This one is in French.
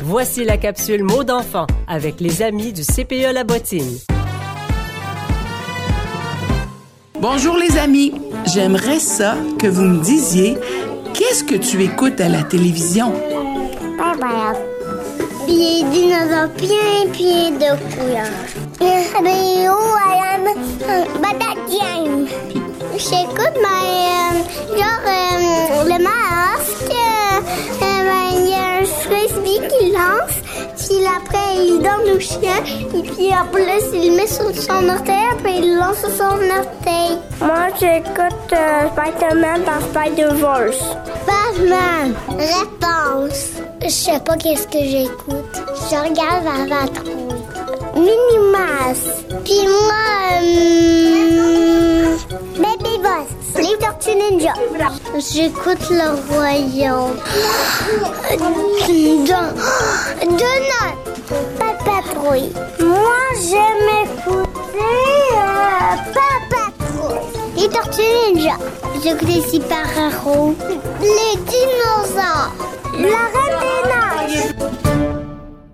Voici la capsule Mots d'enfant avec les amis du CPE La Bottine. Bonjour les amis, j'aimerais ça que vous me disiez qu'est-ce que tu écoutes à la télévision? Puis des dinosaures plein de couleurs. Batatien. J'écoute le masque. Il y a un frisbee qui lance. Puis après, il donne au chien. Et puis en plus, il le met sur son orteil. Après, il le lance sur son orteil. Moi, j'écoute Spider-Man dans Spider-Verse. Batman. Réponse. Je sais pas qu'est-ce que j'écoute. Je regarde Avatar. Minimas. Puis moi, Baby Boss. Les Tortues Ninja. J'écoute le royaume. Donald. Patrouille. Moi, j'aime écouter Patrouille. Les Tortues Ninja. J'écoute les super-héros. Les